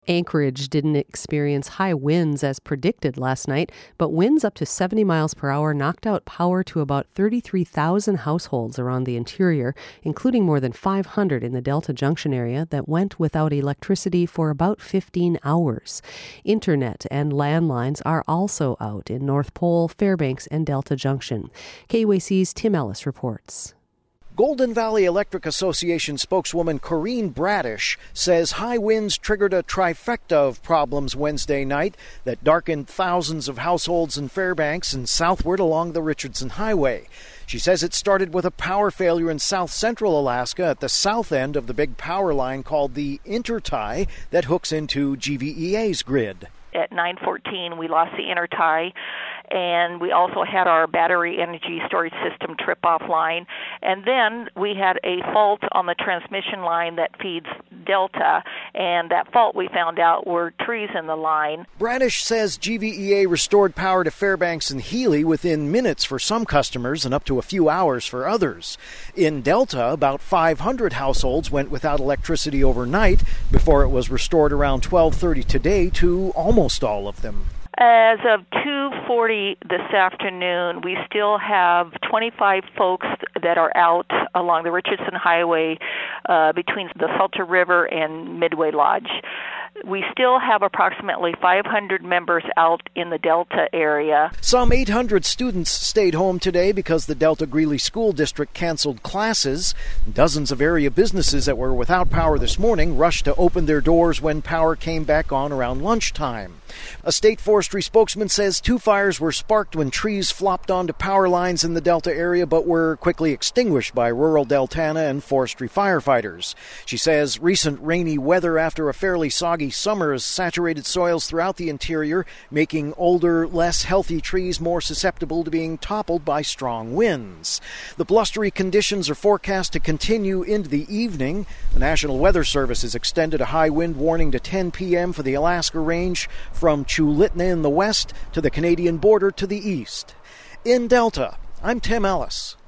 Anchorage didn't experience high winds as predicted last night, but winds up to 70 miles per hour knocked out power to about 33,000 households around the interior, including more than 500 in the Delta Junction area that went without electricity for about 15 hours. Internet and landlines are also out in North Pole, Fairbanks, and Delta Junction. KUAC's Tim Ellis reports. Golden Valley Electric Association spokeswoman Corrine Bradish says high winds triggered a trifecta of problems Wednesday night that darkened thousands of households in Fairbanks and southward along the Richardson Highway. She says it started with a power failure in south-central Alaska at the south end of the big power line called the intertie that hooks into GVEA's grid. At 9:14, we lost the intertie, and we also had our battery energy storage system trip offline. And then we had a fault on the transmission line that feeds Delta, and that fault we found out were trees in the line. Bradish says GVEA restored power to Fairbanks and Healy within minutes for some customers and up to a few hours for others. In Delta, about 500 households went without electricity overnight before it was restored around 12:30 today to almost all of them. As of 2:40 this afternoon, we still have 25 folks that are out along the Richardson Highway between the Salter River and Midway Lodge. We still have approximately 500 members out in the Delta area. Some 800 students stayed home today because the Delta Greeley School District canceled classes. Dozens of area businesses that were without power this morning rushed to open their doors when power came back on around lunchtime. A state forestry spokesman says 2 fires were sparked when trees flopped onto power lines in the Delta area but were quickly extinguished by rural Deltana and forestry firefighters. She says recent rainy weather after a fairly soggy summer has saturated soils throughout the interior, making older, less healthy trees more susceptible to being toppled by strong winds. The blustery conditions are forecast to continue into the evening. The National Weather Service has extended a high wind warning to 10 p.m. for the Alaska Range from Chulitna in the west to the Canadian border to the east. In Delta, I'm Tim Ellis.